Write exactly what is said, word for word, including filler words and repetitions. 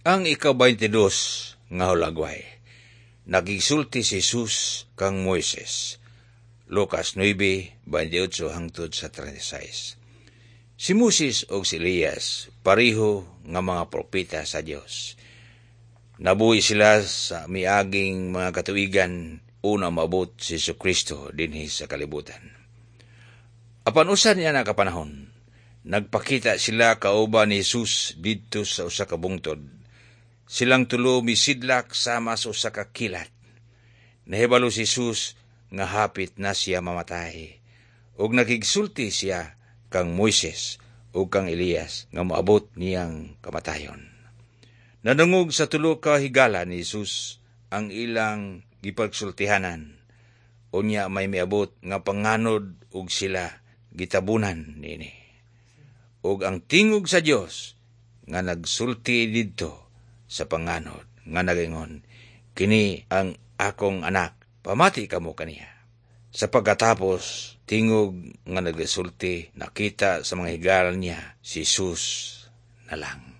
Ang ika-twenty-two nga hulagway, nagigsulti si Jesus kang Moises. Lucas nine, twenty-eight hangtod sa thirty-six. Si Moses o si Elias, pareho nga mga propeta sa Dios. Nabuhi sila sa miaging mga katuigan una maabot si Jesucristo dinhi sa kalibutan. Apan usa niya na kapanahon, nagpakita sila kauban ni Jesus didto sa usa ka bungtod. Silang tulo misidlak sama sa usa ka kilat. Nahibalo si Jesus nga hapit na siya mamatay, ug nakigsulti siya kang Moises ug kang Elias nga moabot niyang kamatayon. Nanungog sa tulo ka higala ni Jesus ang ilang gipagsultihanan, unya may miabot nga panganod ug sila gitabunan nini. Ug ang tingog sa Dios nga nagsulti didto sa panganod nga nagingon, kini ang akong anak, pamati kamo kaniya. Sa pagkatapos, tingog nga nagsulti, nakita sa mga higala niya si Jesus na lang.